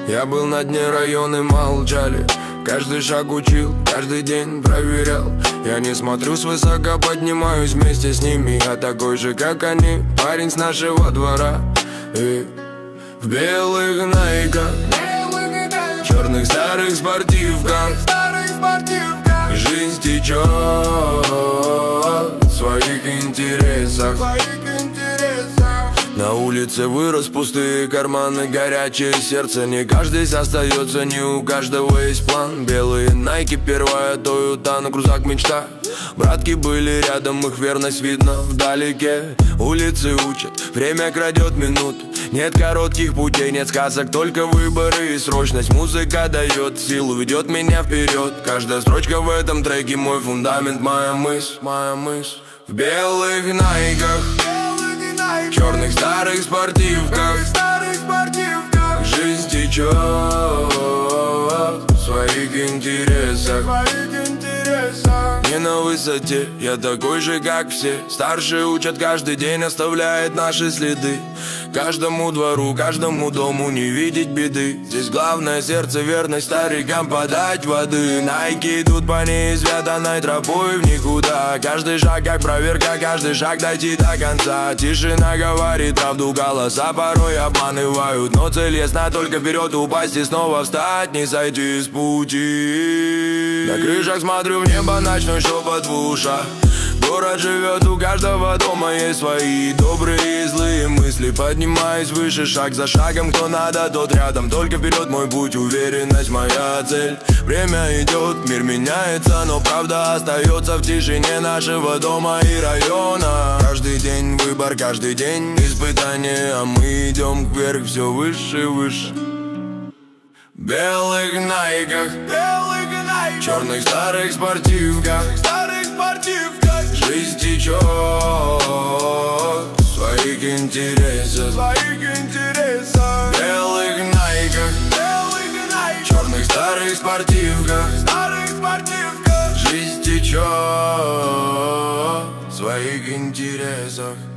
Я был на дне, районы молчали. Каждый шаг учил, каждый день проверял. Я не смотрю свысока, поднимаюсь вместе с ними. Я такой же, как они, парень с нашего двора. И в белых найках, черных старых спортивках, жизнь течет в своих интересах. На улице вырос пустые карманы, горячее сердце. Не каждый остается, не у каждого есть план. Белые найки, первая Тойота, на крузак мечта. Братки были рядом, их верность видно вдалеке. Улицы учат, время крадет минуты. Нет коротких путей, нет сказок, только выборы и срочность. Музыка дает силу, ведет меня вперед. Каждая строчка в этом треке мой фундамент, моя мысль. В белых найках, черных старых спортивках, жизнь течет в своих интересах. Не на высоте, я такой же, как все. Старшие учат, каждый день оставляет наши следы. Каждому двору, каждому дому не видеть беды. Здесь главное сердце, верность старикам подать воды. Найки идут по неизведанной тропой в никуда. Каждый шаг как проверка, каждый шаг дойти до конца. Тишина говорит правду, голоса порой обманывают. Но цель ясна, только вперед упасть и снова встать, не сойти с пути. На крышах смотрю в небо, ночной шепот в ушах. Город живет, у каждого дома есть свои добрые и злые мысли. Поднимаюсь выше, шаг за шагом, кто надо, тот рядом. Только вперед мой путь, уверенность моя цель. Время идет, мир меняется, но правда остается в тишине нашего дома и района. Каждый день выбор, каждый день испытание, а мы идем вверх, все выше и выше. В белых найках, черных старых спортивках, жизнь течет в своих интересах. В белых найках, черных старых спортивках, жизнь течет в своих интересах.